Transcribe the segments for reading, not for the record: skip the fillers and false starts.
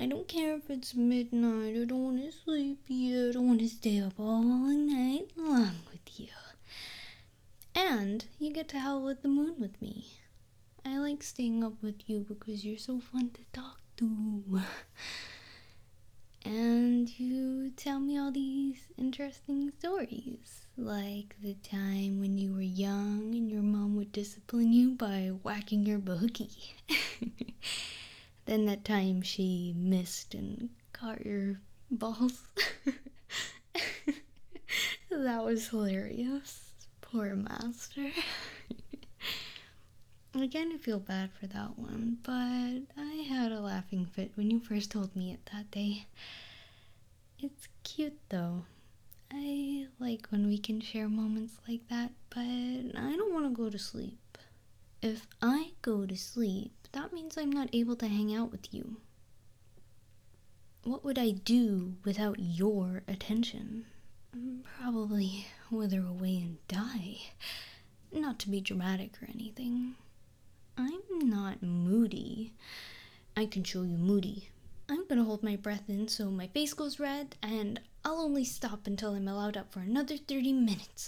I don't care if it's midnight. I don't want to sleep yet. I want to stay up all night long with you. And you get to howl at the moon with me. I like staying up with you because you're so fun to talk to. And you tell me all these interesting stories. Like the time when you were young and your mom would discipline you by whacking your boogie. Then that time she missed and caught your balls. That was hilarious. Poor master. I kind of feel bad for that one, but I had a laughing fit when you first told me it that day. It's cute though. I like when we can share moments like that, but I don't want to go to sleep. If I go to sleep, that means I'm not able to hang out with you. What would I do without your attention? Probably wither away and die. Not to be dramatic or anything. I'm not moody. I can show you moody. I'm gonna hold my breath in so my face goes red, and I'll only stop until I'm allowed up for another 30 minutes.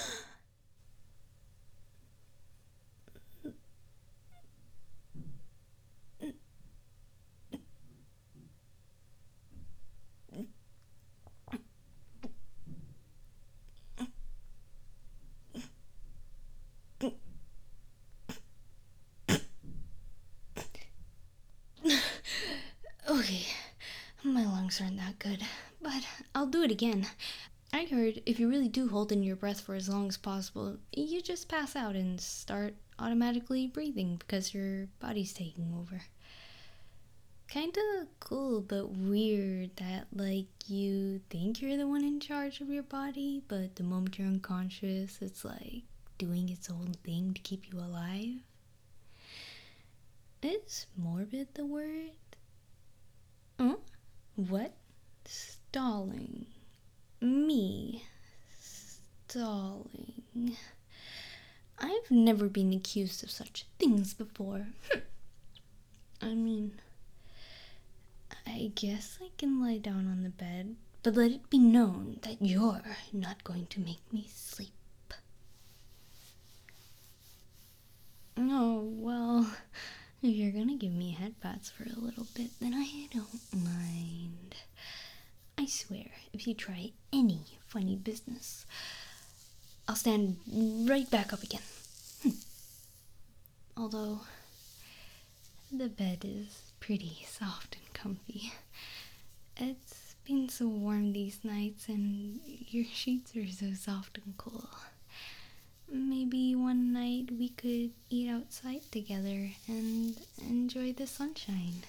Okay, my lungs aren't that good, but I'll do it again. I heard if you really do hold in your breath for as long as possible, you just pass out and start automatically breathing because your body's taking over. Kinda cool, but weird that, like, you think you're the one in charge of your body, but the moment you're unconscious, it's like doing its own thing to keep you alive. Is morbid the word? Huh? What? Stalling. Me. Stalling. I've never been accused of such things before. I mean, I guess I can lie down on the bed, but let it be known that you're not going to make me sleep. Oh, well, if you're gonna give me headbats for a little bit, then I don't mind. I swear, if you try any funny business, I'll stand right back up again. Although, the bed is pretty soft and comfy. It's been so warm these nights, and your sheets are so soft and cool. Maybe one night we could eat outside together and enjoy the sunshine.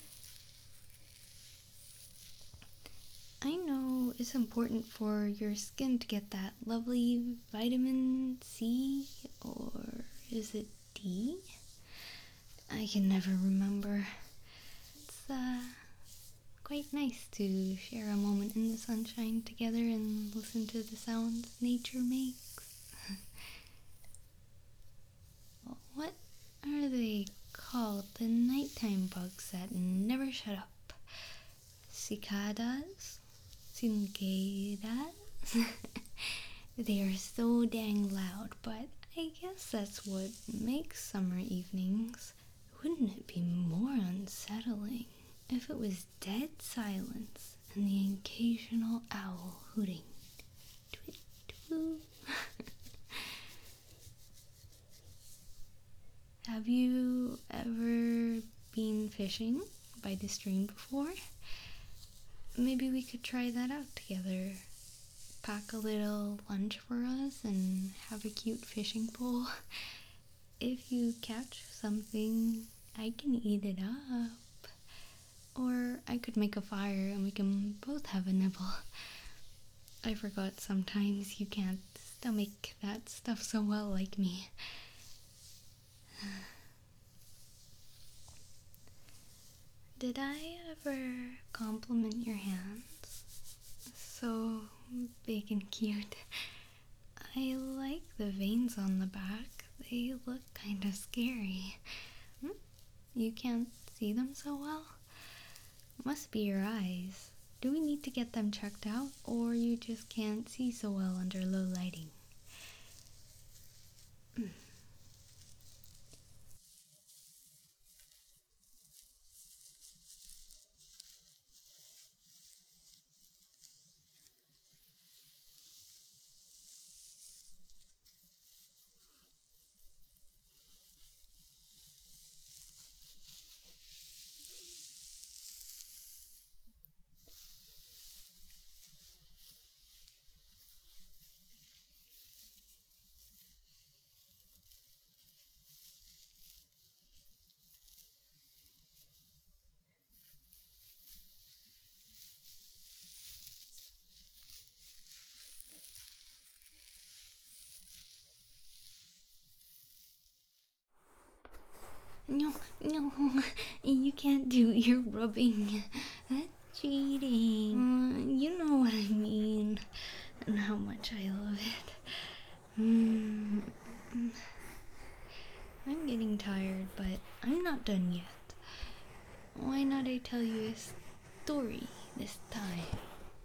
I know it's important for your skin to get that lovely vitamin C, or is it D? I can never remember. It's quite nice to share a moment in the sunshine together and listen to the sounds nature makes. What are they called? The nighttime bugs that never shut up. Cicadas? Cicadas? They are so dang loud, but I guess that's what makes summer evenings. Wouldn't it be more unsettling if it was dead silence and the occasional owl hooting? Twit, twoo. Have you ever been fishing by the stream before? Maybe we could try that out together. Pack a little lunch for us and have a cute fishing pole. If you catch something, I can eat it up. Or I could make a fire and we can both have a nibble. I forgot sometimes you can't stomach that stuff so well like me. Did I ever compliment your hands? So big and cute. I like the veins on the back. They look kind of scary. You can't see them so well? Must be your eyes. Do we need to get them checked out, or you just can't see so well under low lighting? No, no, you can't do ear rubbing. That's cheating. You know what I mean, and how much I love it. I'm getting tired, but I'm not done yet. Why not I tell you a story this time?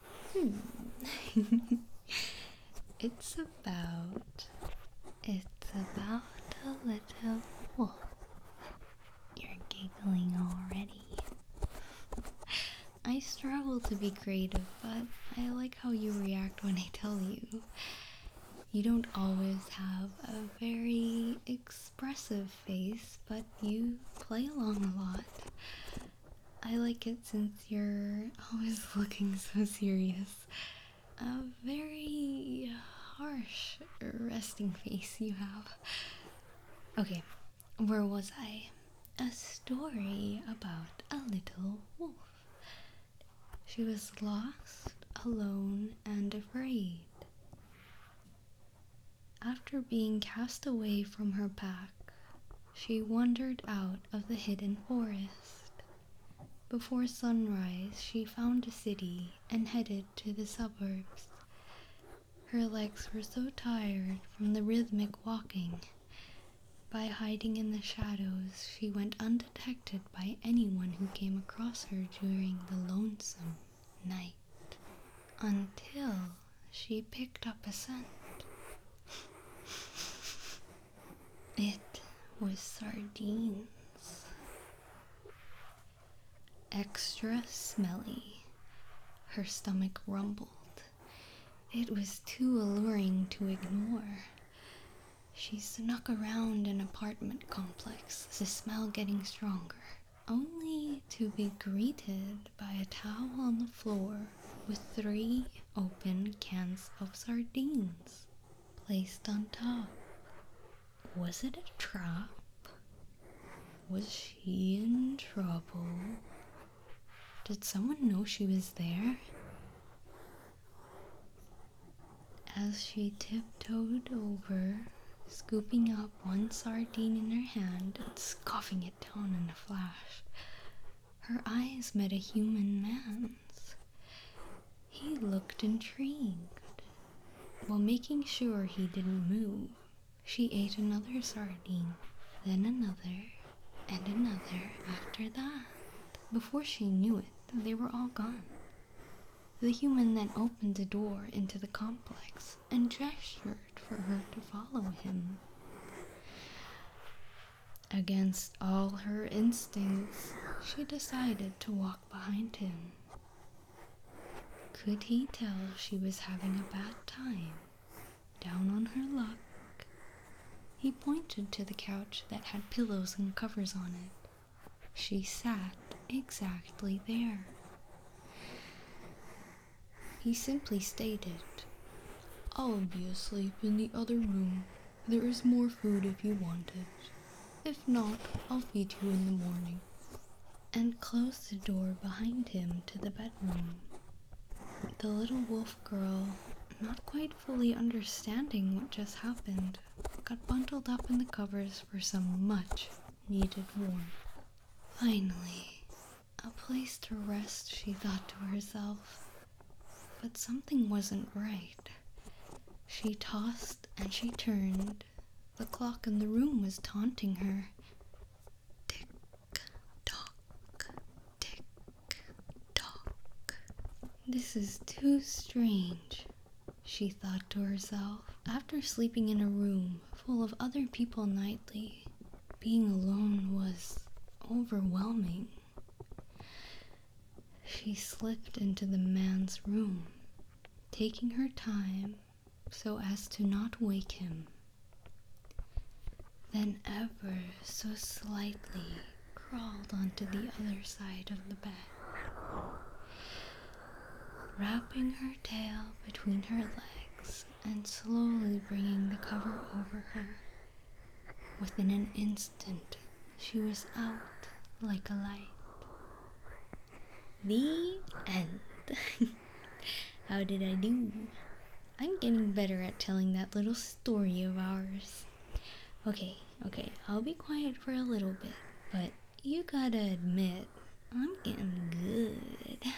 It's about a little wolf. You're giggling already. I struggle to be creative, but I like how you react when I tell you. You don't always have a very expressive face, but you play along a lot. I like it since you're always looking so serious. A very harsh resting face you have. Okay, where was I? A story about a little wolf. She was lost, alone, and afraid. After being cast away from her pack, she wandered out of the hidden forest. Before sunrise, she found a city and headed to the suburbs. Her legs were so tired from the rhythmic walking. By hiding in the shadows, she went undetected by anyone who came across her during the lonesome night. Until she picked up a scent. It was sardines. Extra smelly. Her stomach rumbled. It was too alluring to ignore. She snuck around an apartment complex, the smell getting stronger, only to be greeted by a towel on the floor with 3 open cans of sardines placed on top. Was it a trap? Was she in trouble? Did someone know she was there? As she tiptoed over, scooping up one sardine in her hand and scoffing it down in a flash, her eyes met a human man's. He looked intrigued. While making sure he didn't move, she ate another sardine, then another, and another after that. Before she knew it, they were all gone. The human then opened the door into the complex and gestured for her to follow him. Against all her instincts, she decided to walk behind him. Could he tell she was having a bad time? Down on her luck? He pointed to the couch that had pillows and covers on it. She sat exactly there. He simply stated, "I'll be asleep in the other room. There is more food if you want it. If not, I'll feed you in the morning," and closed the door behind him to the bedroom. The little wolf girl, not quite fully understanding what just happened, got bundled up in the covers for some much needed warmth. Finally, a place to rest, she thought to herself. But something wasn't right. She tossed and she turned. The clock in the room was taunting her. Tick, tock, tick, This is too strange, she thought to herself. After sleeping in a room full of other people nightly, being alone was overwhelming. She slipped into the man's room, taking her time so as to not wake him. Then ever so slightly crawled onto the other side of the bed, wrapping her tail between her legs and slowly bringing the cover over her. Within an instant, she was out like a light. The end. How did I do? I'm getting better at telling that little story of ours. Okay, I'll be quiet for a little bit, but you gotta admit, I'm getting good.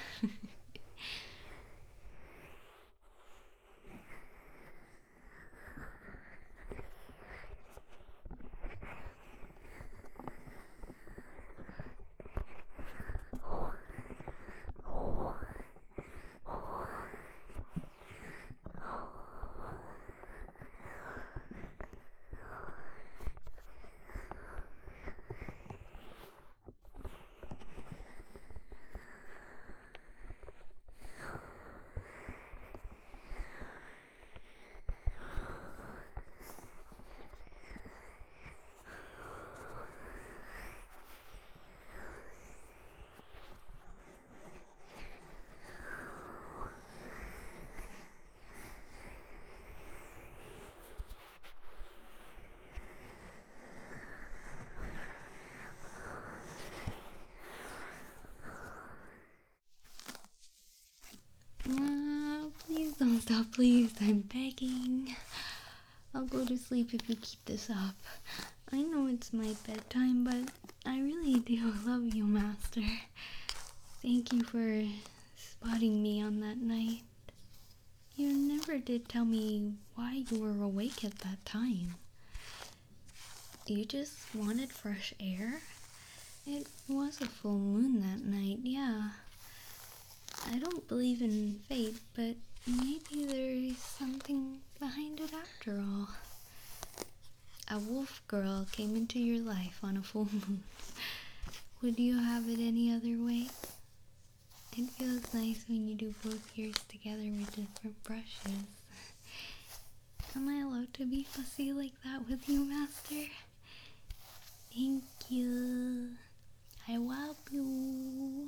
Please don't stop, please. I'm begging. I'll go to sleep if you keep this up. I know it's my bedtime, but I really do love you, Master. Thank you for spotting me on that night. You never did tell me why you were awake at that time. You just wanted fresh air? It was a full moon that night, yeah. I don't believe in fate, but maybe there's something behind it after all. A wolf girl came into your life on a full moon. Would you have it any other way? It feels nice when you do both ears together with different brushes. Am I allowed to be fussy like that with you, Master? Thank you. I love you.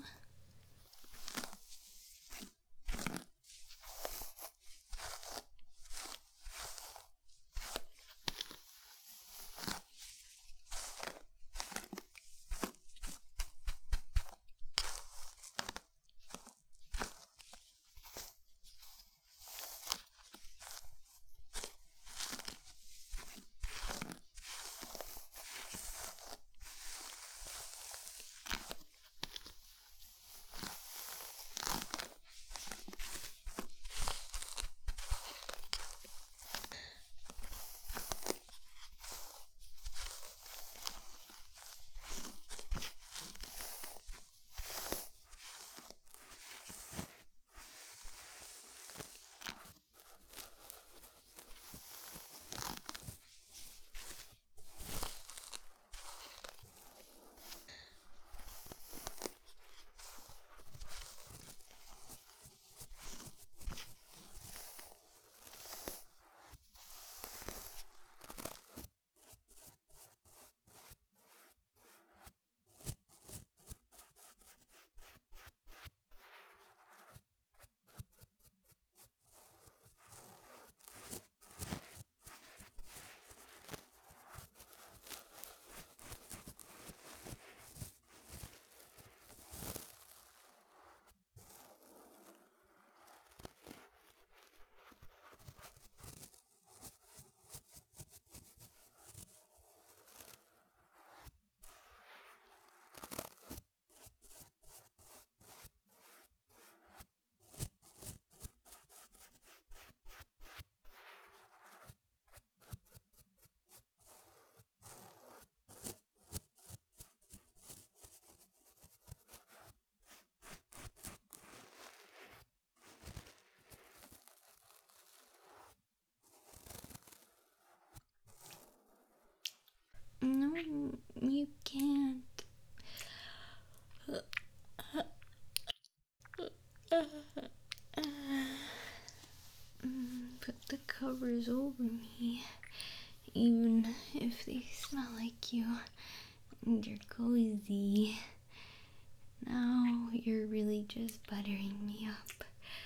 hovers over me, even if they smell like you and you're cozy. Now you're really just buttering me up.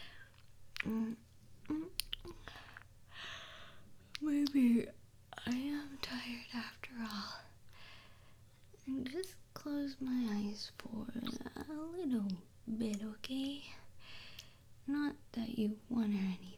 Maybe I am tired after all. And just close my eyes for a little bit, okay? Not that you want or anything.